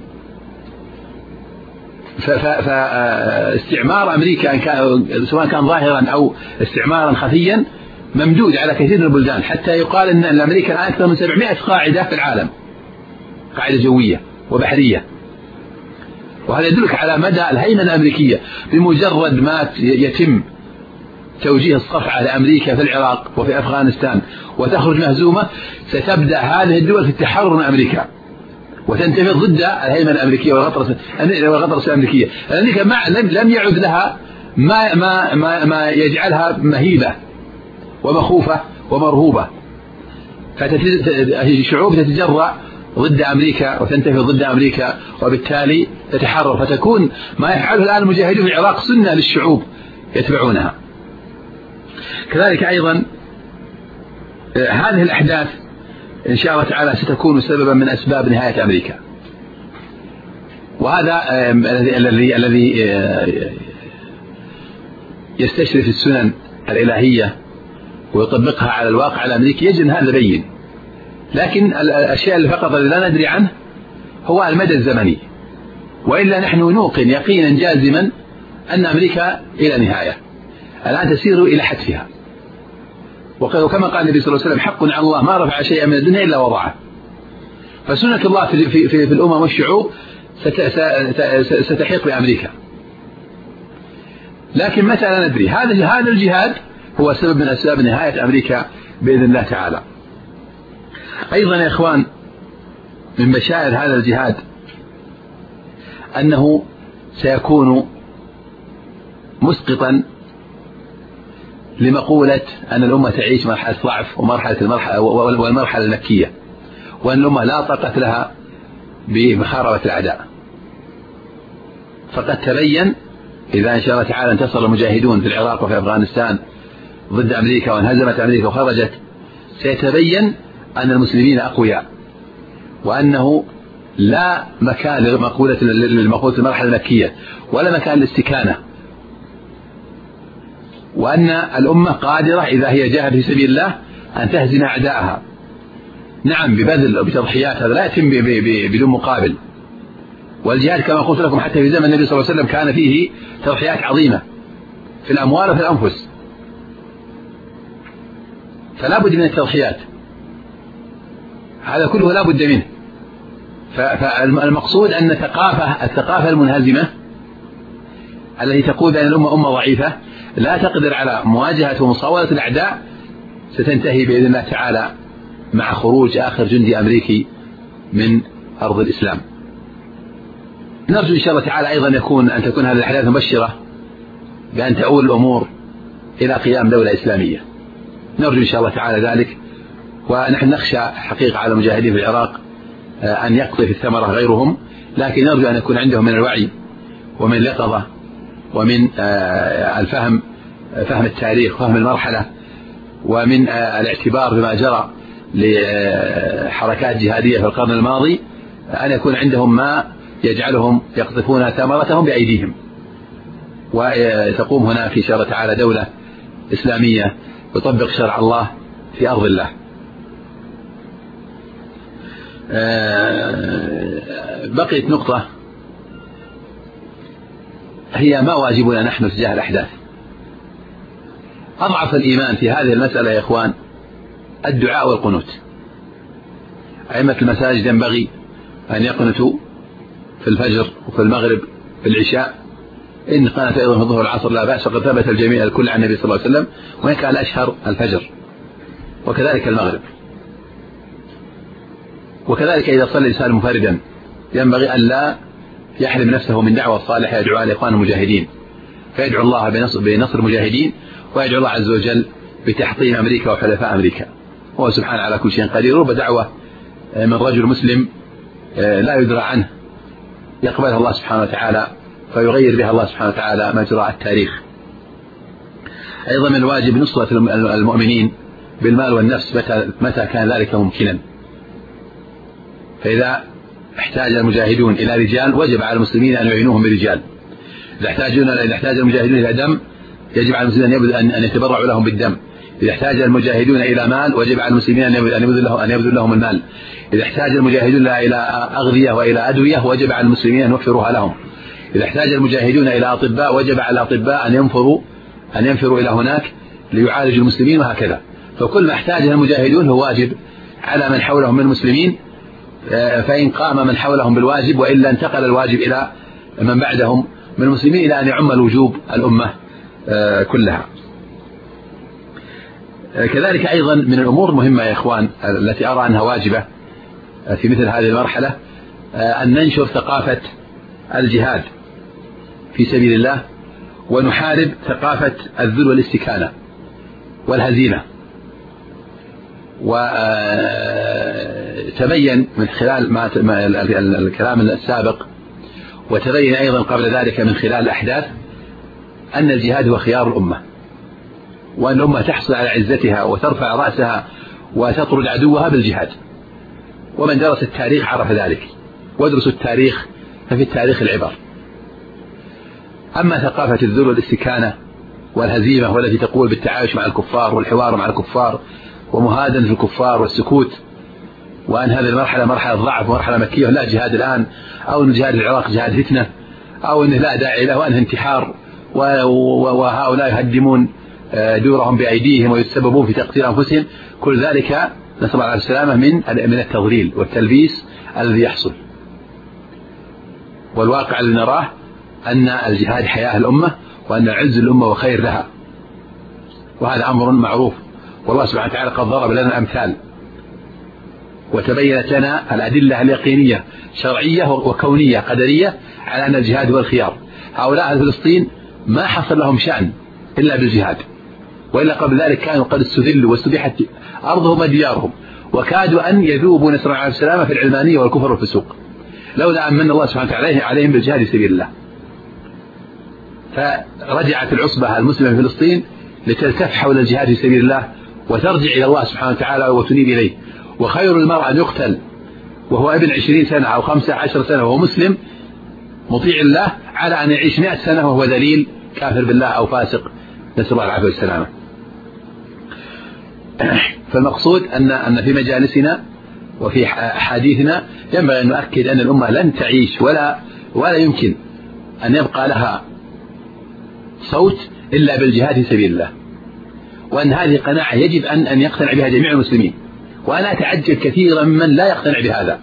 فاستعمار أمريكا كان سواء كان ظاهرا أو استعمارا خفيا ممدود على كثير من البلدان، حتى يقال أن أمريكا الآن أكثر من سبعمائة قاعدة في العالم، قاعدة جوية وبحرية. وهذا يدلك على مدى الهيمنة الأمريكية. بمجرد ما يتم توجيه الصفعة لأمريكا في العراق وفي أفغانستان وتخرج مهزومة، ستبدأ هذه الدول في التحرر من أمريكا وتنتفض ضد الهيمنة الأمريكية والغطرسة الأمريكية. أمريكا لم يعد لها ما, ما, ما, ما يجعلها مهيبة ومخوفة ومرهوبة، فالشعوب تتجرأ ضد أمريكا وتنتفض ضد أمريكا، وبالتالي تتحرر، فتكون ما يفعله الآن المجاهدون في العراق سنة للشعوب يتبعونها. كذلك أيضا هذه الأحداث إن شاء الله تعالى ستكون سببا من أسباب نهاية أمريكا، وهذا الذي الذي يستشرف السنن الإلهية ويطبقها على الواقع الأمريكي يجد هذا بين. لكن الأشياء اللي فقط اللي لا ندري عنه هو المدى الزمني، وإلا نحن نوقن يقينا جازما أن أمريكا إلى نهاية الآن تسير إلى حتفها. وكما قال النبي صلى الله عليه وسلم: حق على الله ما رفع شيئا من الدنيا إلا وضعه. فسنة الله في, في, في, في الأمم والشعوب ستحيق بأمريكا، لكن متى لا ندري. هذا هذا الجهاد هو سبب من أسباب نهاية أمريكا بإذن الله تعالى. أيضا يا إخوان من بشائر هذا الجهاد أنه سيكون مسقطا لمقولة أن الأمة تعيش مرحلة ضعف ومرحلة المرحلة والمرحلة المكية، وأن الأمة لا طاقة لها بمحاربة الأعداء. فقد تبين إذا إن شاء الله تعالى انتصر المجاهدون في العراق وفي أفغانستان ضد أمريكا وانهزمت أمريكا وخرجت، سيتبين أن المسلمين أقوياء، وأنه لا مكان لمقولة لمقولة المرحلة المكية ولا مكان للاستكانة، وأن الأمة قادرة إذا هي جاهدت في سبيل الله أن تهزم أعداءها. نعم ببذل وبتضحيات، هذا لا يتم بدون مقابل. والجهاد كما قلت لكم حتى في زمن النبي صلى الله عليه وسلم كان فيه تضحيات عظيمة في الأموال وفي الأنفس، فلا بد من التضحيات، هذا كله لا بد منه. فالمقصود أن الثقافة الثقافة المنهزمة التي تقول بأن الأمة أمة ضعيفة لا تقدر على مواجهة ومصاولة الأعداء ستنتهي بإذن الله تعالى مع خروج آخر جندي أمريكي من أرض الإسلام. نرجو إن شاء الله تعالى أيضا يكون أن تكون هذه الأحداث مبشرة بأن تؤول الأمور إلى قيام دولة إسلامية، نرجو إن شاء الله تعالى ذلك. ونحن نخشى حقيقة على المجاهدين في العراق أن يقضي في الثمرة غيرهم، لكن نرجو أن يكون عندهم من الوعي ومن اليقظة ومن الفهم، فهم التاريخ، فهم المرحلة، ومن الاعتبار بما جرى لحركات جهادية في القرن الماضي، أن يكون عندهم ما يجعلهم يقطفون ثمرتهم بأيديهم، وتقوم هناك إن شاء الله تعالى دولة إسلامية تطبق شرع الله في أرض الله. بقيت نقطة هي ما واجبنا نحن تجاه الأحداث. أضعف الإيمان في هذه المسألة يا إخوان الدعاء والقنوت. أئمة المساجد ينبغي أن يقنتوا في الفجر وفي المغرب في العشاء، إن قنت أيضا في الظهر والعصر لا بأس، فقد ثبت الجميع الكل عن النبي صلى الله عليه وسلم، وإن كان الأشهر الفجر وكذلك المغرب. وكذلك إذا صلى الإنسان منفردا ينبغي أن لا يحرم نفسه من دعوة صالحة يدعو لإخوان المجاهدين، فيدعو الله بنصر, بنصر المجاهدين، ويدعو الله عز وجل بتحطيم أمريكا وحلفاء أمريكا. هو سبحانه على كل شيء قدير. رب دعوة من رجل مسلم لا يدرى عنه يقبلها الله سبحانه وتعالى فيغير بها الله سبحانه وتعالى مجرى التاريخ. أيضا من الواجب نصرة المؤمنين بالمال والنفس متى, متى كان ذلك ممكنا. فإذا احتاج المجاهدون إلى رجال وجب على المسلمين أن يعينوهم برجال. إذا احتاجون إذا احتاج المجاهدون إلى دم يجب على المسلمين أن يتبرعوا لهم بالدم. إذا احتاج المجاهدون إلى مال وجب على المسلمين أن يبذل لهم, أن يبذل لهم المال. إذا احتاج المجاهدون إلى أغذية وإلى أدوية وجب على المسلمين أن يوفروها لهم. إذا احتاج المجاهدون إلى أطباء وجب على الأطباء أن ينفروا أن ينفروا إلى هناك ليعالجوا المسلمين، وهكذا. فكل ما احتاجه المجاهدون هو واجب على من حولهم من المسلمين، فإن قام من حولهم بالواجب وإلا انتقل الواجب إلى من بعدهم من المسلمين إلى أن يعم الوجوب الأمة كلها. كذلك أيضا من الأمور المهمة يا إخوان التي أرى أنها واجبة في مثل هذه المرحلة أن ننشر ثقافة الجهاد في سبيل الله، ونحارب ثقافة الذل والاستكانة والهزيمة. وتبين من خلال ما الكلام السابق، وتبين أيضا قبل ذلك من خلال الأحداث، أن الجهاد هو خيار الأمة، وأن الأمة تحصل على عزتها وترفع رأسها وتطرد عدوها بالجهاد. ومن درس التاريخ عرف ذلك، وادرسوا التاريخ ففي التاريخ العبر. أما ثقافة الذل والاستكانة والهزيمة والتي تقول بالتعايش مع الكفار والحوار مع الكفار ومهادنة الكفار والسكوت، وأن هذه المرحلة مرحلة ضعف ومرحلة مكية لا جهاد الآن، أو أن جهاد العراق جهاد فتنة، أو أنه لا داعي له وأنه انتحار، وهؤلاء يهدمون دورهم بأيديهم ويتسببون في تقتيل أنفسهم، كل ذلك نسأل الله السلامة من من التضليل والتلبيس الذي يحصل. والواقع الذي نراه أن الجهاد حياة الأمة، وأن عز الأمة وخير لها، وهذا أمر معروف. والله سبحانه وتعالى قد ضرب لنا الأمثال وتبينت لنا الأدلة اليقينية شرعية وكونية قدرية على أن الجهاد هو الخيار. هؤلاء أهل فلسطين ما حصل لهم شأن إلا بالجهاد، وإلا قبل ذلك كانوا قد استذلوا واستبيحت أرضهم وديارهم، وكادوا أن يذوبوا نسأل الله السلامة في العلمانية والكفر والفسوق، لولا أن من الله سبحانه وتعالى عليهم بالجهاد في سبيل الله. فرجعت العصبة المسلمة في فلسطين لتلتف حول الجهاد في سبيل الله وترجع إلى الله سبحانه وتعالى وتنيب إليه. وخير المرء أن يقتل وهو ابن عشرين سنة أو خمسة عشر سنة وهو مسلم مطيع الله، على أن يعيش مئة سنة وهو ذليل كافر بالله أو فاسق، نسأل الله العافية والسلامة. فالمقصود أن أن في مجالسنا وفي حديثنا ينبغي أن نؤكد أن الأمة لن تعيش ولا ولا يمكن أن يبقى لها صوت إلا بالجهاد في سبيل الله، وأن هذه قناعة يجب أن أن يقتنع بها جميع المسلمين. وأنا أتعجب كثيرا ممن لا يقتنع بهذا،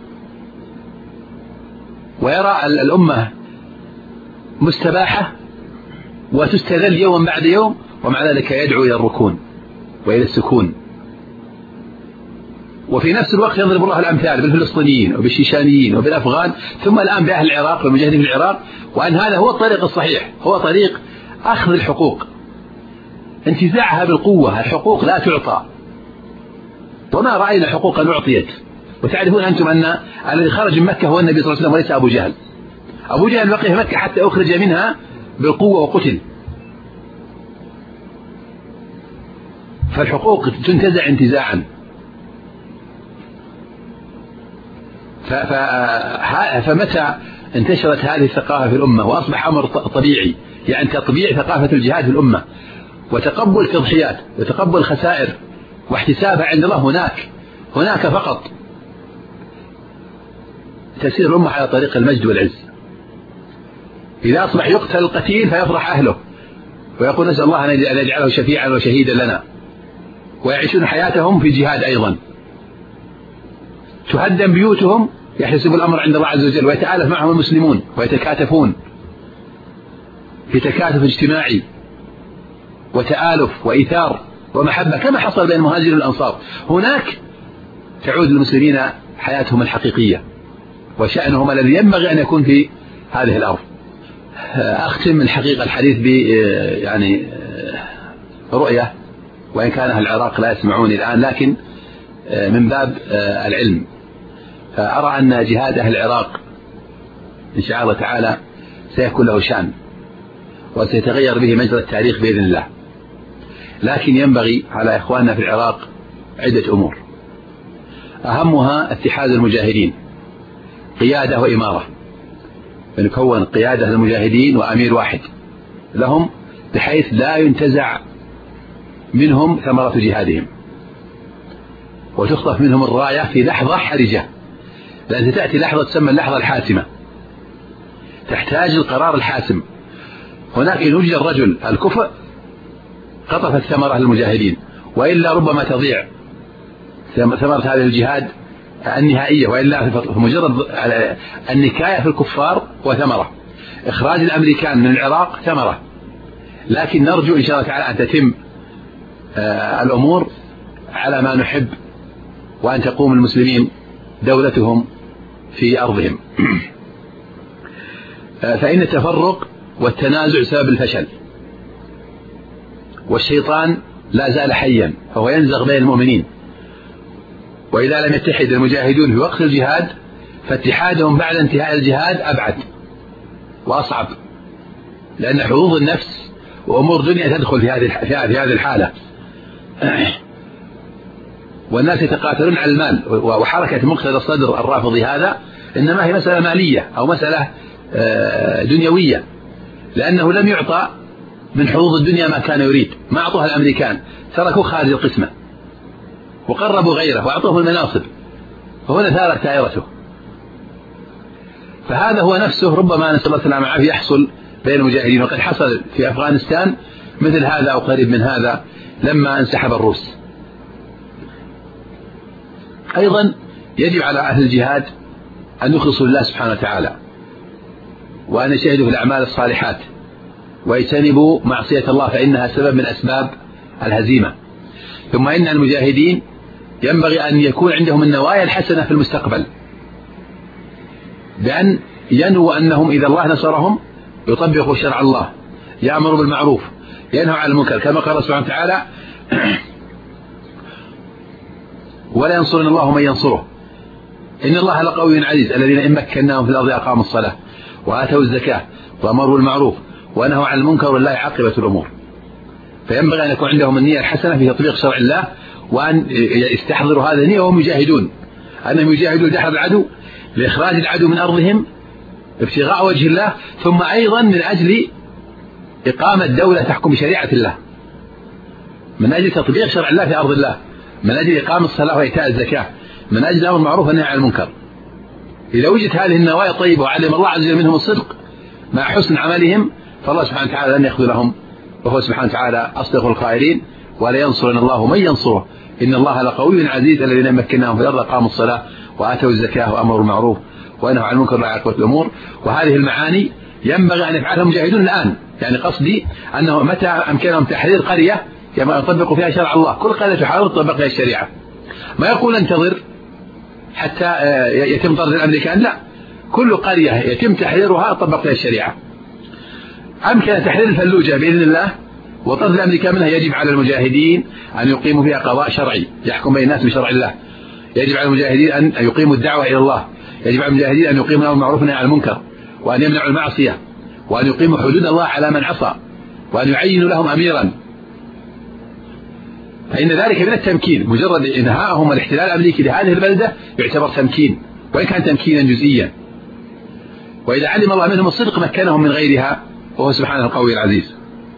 ويرى الأمة مستباحة وتستذل يوم بعد يوم، ومع ذلك يدعو إلى الركون وإلى السكون. وفي نفس الوقت يضرب الله الأمثال بالفلسطينيين وبالشيشانيين وبالأفغان، ثم الآن بأهل العراق والمجاهدين في العراق، وأن هذا هو الطريق الصحيح، هو طريق أخذ الحقوق، انتزاعها بالقوة. الحقوق لا تعطى، وما رأينا حقوقا أعطيت. وتعرفون أنتم أن الذي خرج من مكة هو النبي صلى الله عليه وسلم وليس أبو جهل. أبو جهل بقي في مكة حتى أخرج منها بالقوة وقتل. فالحقوق تنتزع انتزاعا. فمتى انتشرت هذه الثقافة في الأمة وأصبح أمر طبيعي، يعني تطبيع ثقافة الجهاد في الأمة وتقبل التضحيات وتقبل الخسائر واحتسابها عند الله هناك هناك فقط، تسير الأمة على طريق المجد والعز. إذا أصبح يقتل القتيل فيفرح أهله ويقول نسأل الله أن يجعله شفيعا وشهيدا لنا، ويعيشون حياتهم في جهاد أيضا. تهدم بيوتهم يحتسب الأمر عند الله عز وجل، ويتآلف معهم المسلمون ويتكاتفون في تكاتف اجتماعي وتآلف وإيثار ومحبة كما حصل بين المهاجرين والأنصار. هناك تعود المسلمين حياتهم الحقيقية وشأنهم الذي ينبغي أن يكون في هذه الأرض. أختم الحقيقة الحديث ب يعني رؤية، وإن كان أهل العراق لا يسمعوني الآن، لكن من باب العلم. فأرى أن جهاد أهل العراق إن شاء الله تعالى سيكون له شأن وسيتغير به مجرى التاريخ بإذن الله، لكن ينبغي على إخواننا في العراق عدة أمور، أهمها اتحاد المجاهدين، قيادة وإمارة، فنكون قيادة المجاهدين وأمير واحد لهم بحيث لا ينتزع منهم ثمرة جهادهم، وتخطف منهم الراية في لحظة حرجة، لأن تأتي لحظة تسمى اللحظة الحاسمة، تحتاج القرار الحاسم. هناك إن وجد الرجل الكفء قطفت ثمرة المجاهدين، وإلا ربما تضيع ثمرة هذا الجهاد النهائية، وإلا مجرد النكاية في الكفار وثمرة، إخراج الأمريكان من العراق ثمرة. لكن نرجو إن شاء الله تعالى أن تتم الأمور على ما نحب، وأن تقوم المسلمين دولتهم في أرضهم. فإن التفرق والتنازع سبب الفشل، والشيطان لا زال حيا فهو ينزغ بين المؤمنين، وإذا لم يتحد المجاهدون في وقت الجهاد فاتحادهم بعد انتهاء الجهاد أبعد وأصعب، لأن حظوظ النفس وأمور دنيا تدخل في هذه في هذه الحالة، والناس يتقاتلون على المال. وحركة مقتدى الصدر الرافضي هذا إنما هي مسألة مالية أو مسألة دنيوية، لأنه لم يعطى من حظوظ الدنيا ما كان يريد، ما أعطوها الأمريكان، تركوا خارج القسمة وقربوا غيره وأعطوهم المناصب، فهنا ثارت دائرته. فهذا هو نفسه ربما نسأل الله السلامة والعافية يحصل بين المجاهدين، وقد حصل في أفغانستان مثل هذا أو قريب من هذا لما انسحب الروس. أيضا يجب على أهل الجهاد أن يخلصوا لله سبحانه وتعالى، وأن يجتهدوا في الأعمال الصالحات، ويجتنبوا معصية الله فإنها سبب من أسباب الهزيمة. ثم إن المجاهدين ينبغي أن يكون عندهم النوايا الحسنة في المستقبل، بأن ينووا أنهم إذا الله نصرهم يطبقوا شرع الله، يأمروا بالمعروف، ينهوا عن المنكر، كما قال سبحانه وتعالى: ولا ينصرن الله من ينصره إن الله لقوي عزيز الذين إن مكناهم في الأرض أقاموا الصلاة وآتوا الزكاة وأمروا بالمعروف ونهوا عن المنكر ولله عاقبة الأمور. فينبغي أن يكون عندهم النية الحسنة في تطبيق شرع الله، وأن يستحضروا هذا النية وهم يجاهدون، أنهم يجاهدوا لدحر العدو، لإخراج العدو من أرضهم ابتغاء وجه الله، ثم أيضا من أجل إقامة دولة تحكم بشريعة الله، من أجل تطبيق شرع الله في أرض الله، من أجل إقامة الصلاة وإيتاء الزكاة، من أجل أمر المعروف والنهي عن المنكر. إذا وجدت هذه النوايا الطيبة وعلم الله عز وجل منهم الصدق مع حسن عملهم، فالله سبحانه وتعالى لن يخذلهم، وهو سبحانه وتعالى أصدق القائلين: ولا ينصرن الله من ينصره إن الله لقوي عزيز الذين مكناهم في الأرض أقاموا الصلاة وآتوا الزكاة وأمروا بالمعروف ونهوا عن المنكر ولله عاقبة الأمور. وهذه المعاني ينبغي أن يفعلها المجاهدون الآن، يعني قصدي أنه متى أمكنهم تحرير قرية كما يطبقوا فيها شرع الله، كل قرية تحاول تطبق فيها الشريعة، ما يقول انتظر حتى يتم طرد الأمريكان، لا، كل قرية يتم تحريرها طبق فيها الشريعة. أمكن تحرير الفلوجة بإذن الله وطرد الأمريكان منها، يجب على المجاهدين أن يقيموا فيها قضاء شرعي يحكم بين الناس بشرع الله، يجب على المجاهدين أن يقيموا الدعوة إلى الله، يجب على المجاهدين أن يقيموا الأمر بالمعروف والنهي عن المنكر، وأن يمنعوا المعصية، وأن يقيموا حدود الله على من عصى، وأن يعينوا لهم أميرا، فإن ذلك من التمكين. مجرد إنهاءهم الاحتلال الأمريكي لهذه البلدة يعتبر تمكين، وإن كان تمكينا جزئيا، وإذا علم الله منهم الصدق مكنهم من غيرها، وهو سبحانه القوي العزيز.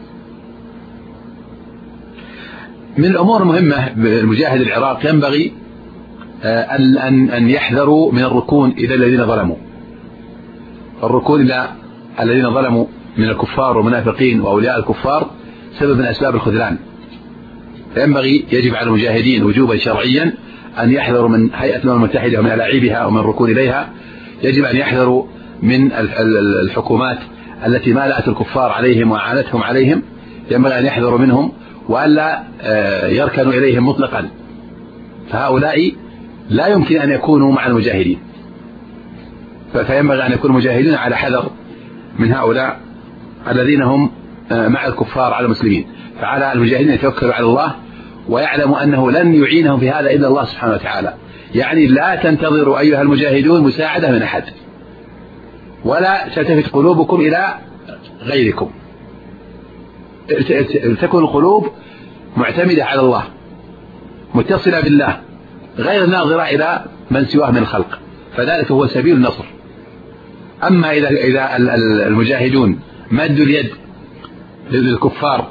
من الأمور المهمة بالمجاهد العراق ينبغي أن أن أن يحذروا من الركون إلى الذين ظلموا، الركون إلى الذين ظلموا من الكفار والمنافقين وأولياء الكفار سبب من أسباب الخذلان. ينبغي يجب على المجاهدين وجوبا شرعيا أن يحذروا من هيئة الأمم المتحدة ومن ألاعيبها ومن الركون إليها، يجب أن يحذروا من الحكومات التي مالأت الكفار عليهم وأعانتهم عليهم، ينبغي أن يحذروا منهم وألا يركنوا إليهم مطلقا، فهؤلاء لا يمكن أن يكونوا مع المجاهدين، فينبغي أن يكون المجاهدين على حذر من هؤلاء الذين هم مع الكفار على المسلمين. فعلى المجاهدين أن يتوكلوا على الله ويعلموا أنه لن يعينهم في هذا إلا الله سبحانه وتعالى، يعني لا تنتظروا أيها المجاهدون مساعدة من أحد، ولا تلتفت قلوبكم إلى غيركم، تكون القلوب معتمدة على الله، متصلة بالله غير ناظرة إلى من سواه من الخلق، فذلك هو سبيل النصر. أما إذا إذا المجاهدون مدوا اليد للكفار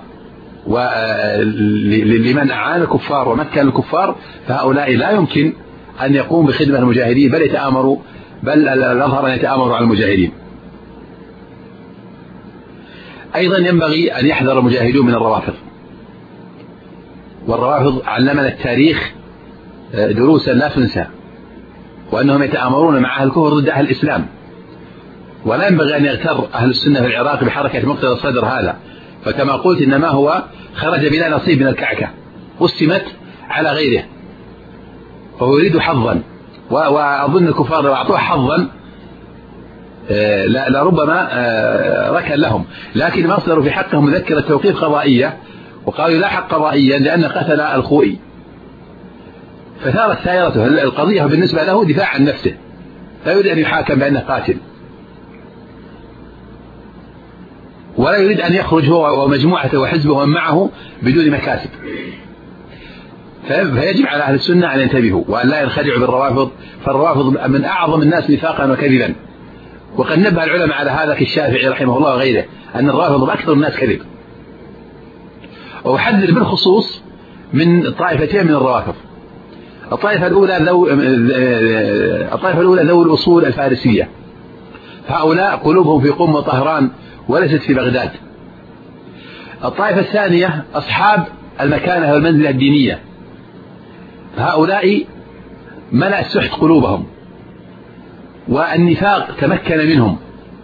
ولمن أعان الكفار ومكن الكفار، فهؤلاء لا يمكن أن يقوم بخدمة المجاهدين، بل يتآمروا، بل الأظهر أن يتآمروا على المجاهدين. أيضا ينبغي أن يحذر المجاهدون من الروافض، والروافض علمنا التاريخ دروسا لا تنسى، وأنهم يتآمرون مع أهل الكفر ضد أهل الإسلام، ولا ينبغي أن يغتر أهل السنة في العراق بحركة مقتدى الصدر هذا، فكما قلت إنما هو خرج بلا نصيب من الكعكة قسمت على غيره، فهو يريد حظا، وأظن الكفار لو أعطوه حظا لربما ركن لهم، لكن أصدروا في حقهم مذكرة توقيف قضائية وقالوا لا حق قضائيا لأن قتل الخوئي، فثارت سائرته القضية بالنسبة له دفاع عن نفسه، لا يريد أن يحاكم بأنه قاتل، ولا يريد أن يخرج هو ومجموعته وحزبه ومن معه بدون مكاسب. فيجب على أهل السنة أن ينتبهوا وأن لا ينخدعوا بالروافض، فالروافض من أعظم الناس نفاقا وكذبا، وقد نبه العلماء على هذا كالشافعي رحمه الله وغيره أن الروافض أكثر الناس كذب. وأحذر بالخصوص من طائفتين من الروافض. الطائفة الأولى ذو الطائفة الأولى ذو الأصول الفارسية، فهؤلاء قلوبهم في قم وطهران وليست في بغداد. الطائفة الثانية أصحاب المكانة والمنزلة الدينية، فهؤلاء ملأ السحت قلوبهم والنفاق تمكن منهم،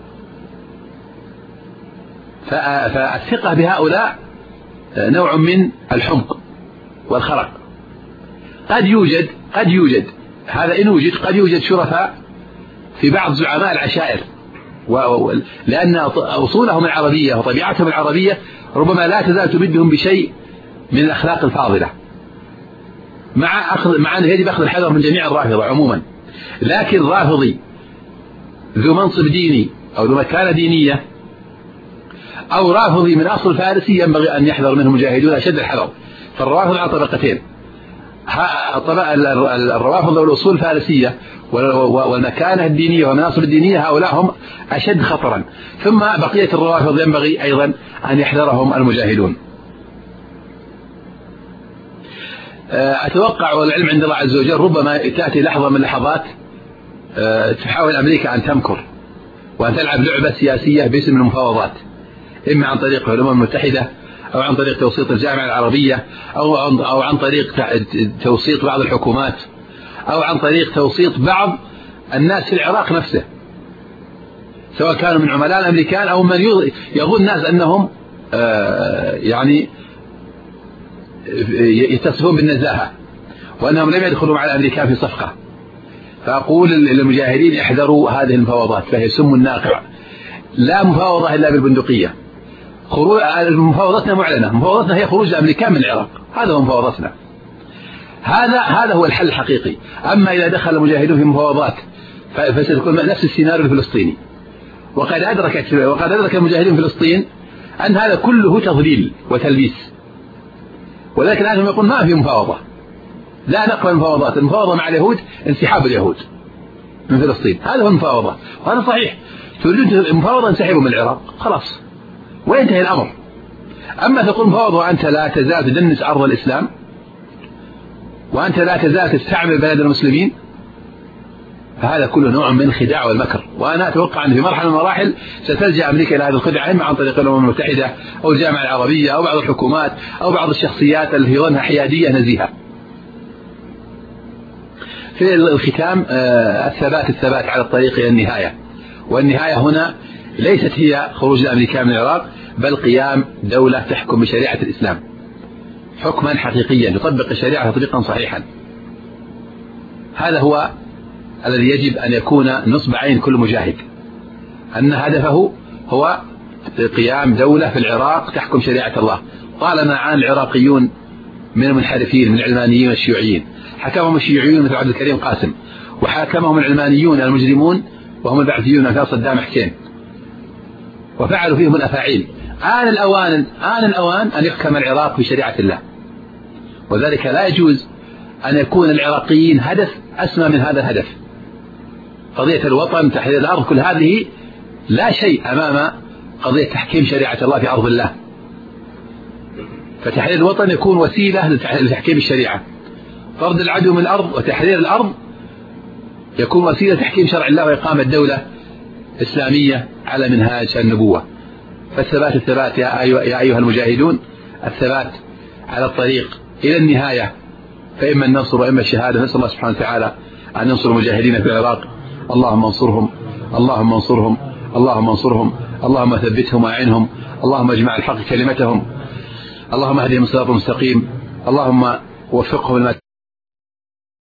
فالثقة بهؤلاء نوع من الحمق والخرق. قد يوجد قد يوجد هذا إن وجد قد يوجد شرفاء في بعض زعماء العشائر، لأن أصولهم العربية وطبيعتهم العربية ربما لا تزال تمدهم بشيء من الأخلاق الفاضلة، مع أخذ مع أنه يجب أخذ الحذر من جميع الرافضة عموما، لكن رافضي ذو منصب ديني أو ذو مكانة دينية أو رافضي من أصل فارسي ينبغي أن يحذر منه المجاهدون أشد الحذر. فالروافض على طبقتين، الروافض والأصول الفارسية والمكانة الدينية والمناصب الدينية هؤلاء هم أشد خطرا، ثم بقية الروافض ينبغي أيضا أن يحذرهم المجاهدون. أتوقع والعلم عند الله عز وجل ربما تأتي لحظة من لحظات تحاول أمريكا أن تمكر وأن تلعب لعبة سياسية باسم المفاوضات، إما عن طريق الأمم المتحدة أو عن طريق توسيط الجامعة العربية أو أو عن طريق توسيط بعض الحكومات أو عن طريق توسيط بعض الناس في العراق نفسه، سواء كانوا من عملاء الأمريكان أو من يظن الناس أنهم يعني يتصفون بالنزاهة وأنهم لم يدخلوا مع الأمريكان في صفقة. فأقول للمجاهدين احذروا هذه المفاوضات، فهي سم الناقع، لا مفاوضة إلا بالبندقية. مفاوضتنا معلنة، مفاوضتنا هي خروج الأمريكان من العراق، هذا هو مفاوضتنا، هذا هذا هو الحل الحقيقي. أما إذا دخل المجاهدون في مفاوضات فستكون نفس السيناريو الفلسطيني، وقد أدركت وقد أدرك المجاهدين في فلسطين أن هذا كله تضليل وتلبيس، ولكن الآن يقول ما في مفاوضة، لا نقبل المفاوضات، المفاوضة مع اليهود انسحاب اليهود من فلسطين، هذا هو المفاوضة، وهذا صحيح. تريدون المفاوضة انسحبوا من العراق خلاص وينتهي الأمر. أما تقول مفاوضة وأنت لا تزال تدنس أرض الإسلام وأنت لا تزال تستعمل بلد المسلمين، فهذا كله نوع من الخداع والمكر. وأنا أتوقع أن في مرحلة من المراحل ستلجأ أمريكا إلى هذه الخدعة، إما عن طريق الأمم المتحدة أو الجامعة العربية أو بعض الحكومات أو بعض الشخصيات اللي يظنها حيادية نزيهة. في الختام الثبات الثبات على الطريق إلى النهاية، والنهاية هنا ليست هي خروج الأمريكان من العراق، بل قيام دولة تحكم بشريعة الإسلام حكما حقيقيا يطبق الشريعة تطبيقا صحيحا. هذا هو الذي يجب أن يكون نصب عين كل مجاهد، أن هدفه هو قيام دولة في العراق تحكم شريعة الله. طالما عانى العراقيون من المنحرفين من العلمانيين والشيوعيين، حكمهم الشيوعيون مثل عبد الكريم قاسم، وحكمهم العلمانيون المجرمون وهم البعثيون مثل صدام حسين، وفعلوا فيهم الأفاعيل. آن الأوان آن الأوان أن يحكم العراق بشريعة الله، وذلك لا يجوز أن يكون العراقيين هدف أسمى من هذا الهدف. قضية الوطن، تحرير الأرض، كل هذه لا شيء أمام قضية تحكيم شريعة الله في أرض الله. فتحرير الوطن يكون وسيلة لتحكيم الشريعة، طرد العدو من الأرض وتحرير الأرض يكون وسيلة تحكيم شرع الله وإقامة دولة إسلامية على منهاج النبوة. فالثبات الثبات يا أيها المجاهدون، الثبات على الطريق إلى النهاية، فإما النصر وإما الشهادة. نسأل الله سبحانه وتعالى أن ينصر المجاهدين في العراق. اللهم انصرهم، اللهم انصرهم، اللهم انصرهم، اللهم ثبتهم وأعنهم، اللهم اجمع الحق كلمتهم، اللهم اهدهم صراطا مستقيم، اللهم وفقهم